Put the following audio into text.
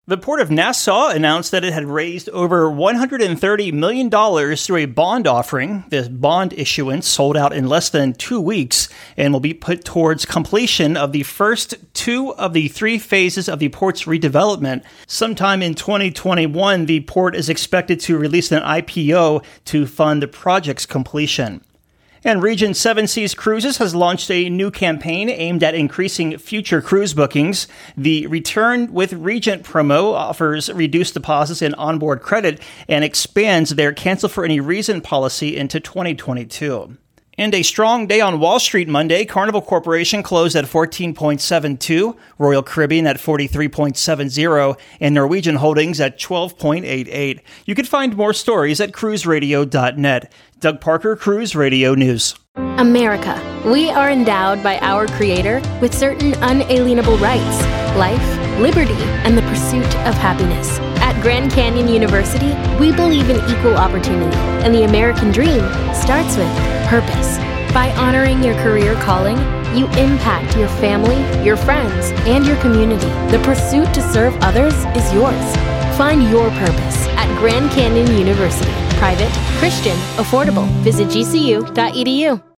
The Port of Nassau announced that it had raised over $130 million through a bond offering. This bond issuance sold out in less than 2 weeks and will be put towards completion of the first 2 of the 3 phases of the port's redevelopment. Sometime in 2021, the port is expected to release an IPO to fund the project's completion. And Regent Seven Seas Cruises has launched a new campaign aimed at increasing future cruise bookings. The Return with Regent promo offers reduced deposits and onboard credit and expands their cancel for any reason policy into 2022. And a strong day on Wall Street Monday. Carnival Corporation closed at 14.72, Royal Caribbean at 43.70, and Norwegian Holdings at 12.88. You can find more stories at cruiseradio.net. Doug Parker, Cruise Radio News. America. We are endowed by our Creator with certain unalienable rights: life, liberty, and the pursuit of happiness. At Grand Canyon University, we believe in equal opportunity, and the American dream starts with purpose. By honoring your career calling, you impact your family, your friends, and your community. The pursuit to serve others is yours. Find your purpose at Grand Canyon University. Private, Christian, affordable. Visit gcu.edu.